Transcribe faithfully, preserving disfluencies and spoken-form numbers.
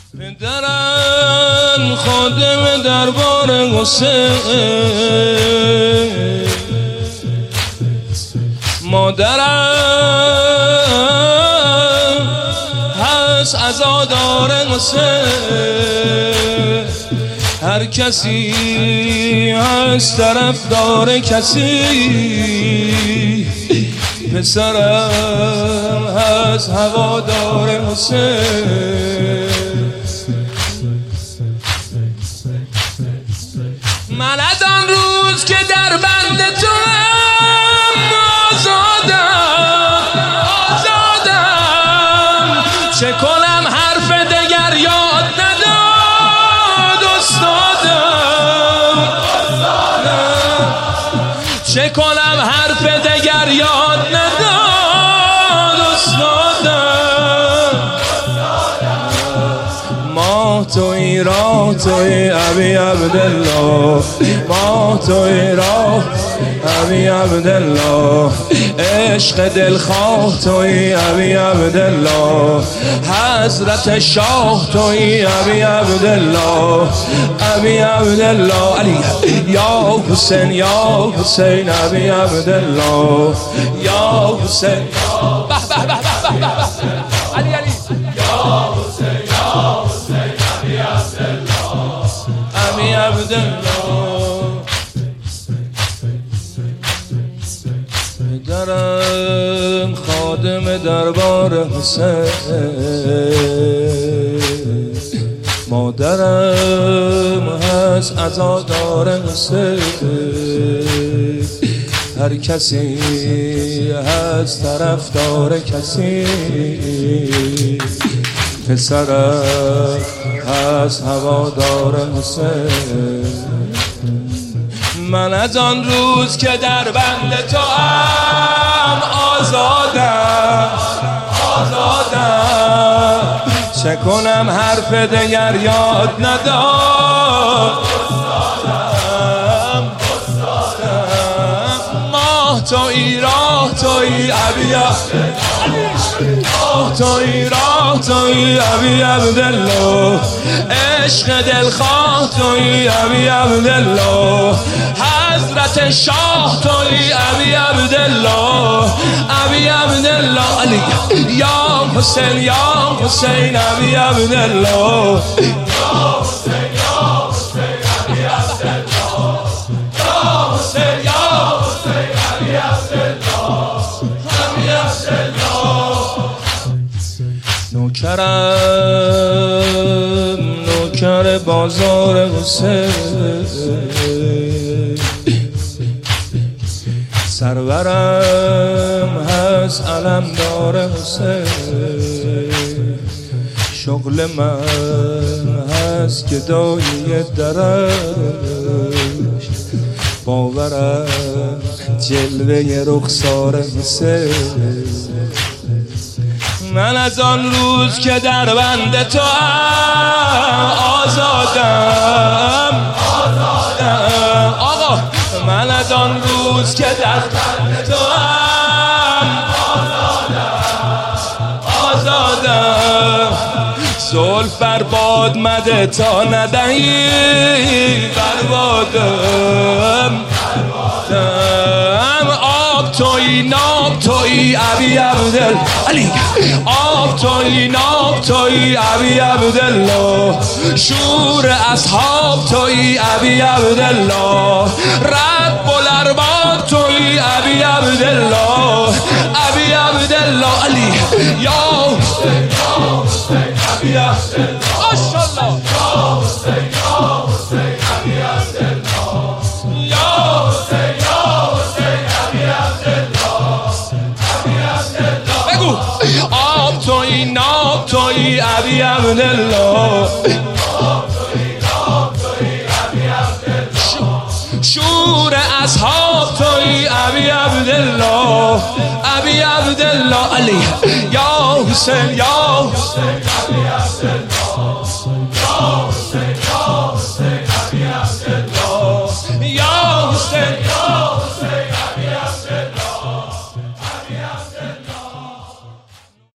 پدرم خادم دربار حسین، مادرم هست عزادار حسین. هر کسی هست طرفدار کسی، پسرم هست هوادار حسین. من از آن روز که در بند تو آزادم آزادم، چه کنم حرف دگر یاد نداد استادم، چه کنم حرف دگر یاد نداد استادم. ما توی راه توی ابی عبدالله، ما توی راه ابی عبدالله، عشق دلخواه توی ابی عبدالله، حضرت شاه توی ابی عبدالله، ابی عبدالله علی یا حسین یا حسین ابی عبدالله یا حسین به به به به به علی علی یا حسین یا حسین ابی عبدالله ابی عبدالله. پدرم خادم دربار حسین، مادرم هست عزادار حسین. هر کسی هست طرفدار کسی، پسرم هست هوادار حسین. من از آن روز که در بند تو هم آزادم آزادم، چه کنم حرف دگر یاد نداد استادم استادم. ماه توی راه توی ابی ماه توی راه توی ابی عبدالله، عشق دلخواه توی ابی عبدالله، حضرت شاه توی ابی عبدالله ابی عبدالله علی یا حسین یا حسین ابی عبدالله یا حسین یا حسین ابی عبدالله یا حسین یا حسین ابی عبدالله ابی عبدالله. نوکرم نوکر بازار حسین، سرورم هست علمدار حسین. شغل من هست که دایی درش، باورم جلوه رخسار حسین. من از آن روز که در بند تو آزادم آزادم آقا، من از آن روز که در بند تو آزادم آزادم. زلف بر باد مده تا ندهی بربادم آب توی ناب توی ابی عبدالله علی، آب توی ناب توی ابی عبدالله، شور اصحاب توی ابی عبدالله، رب الارباب توی ابی عبدالله ابی عبدالله علی یا حسین یا حسین ابی عبدالله ماشاءالله یا حسین یا حسین ابی عبدالله یا حسین یا حسین ابی عبدالله ابی عبدالله. بگو آب توی ناب توی ابی عبدالله، شور اصحاب توی ابی عبدالله ابی عبدالله علی یا حسین یا حسین ابی عبدالله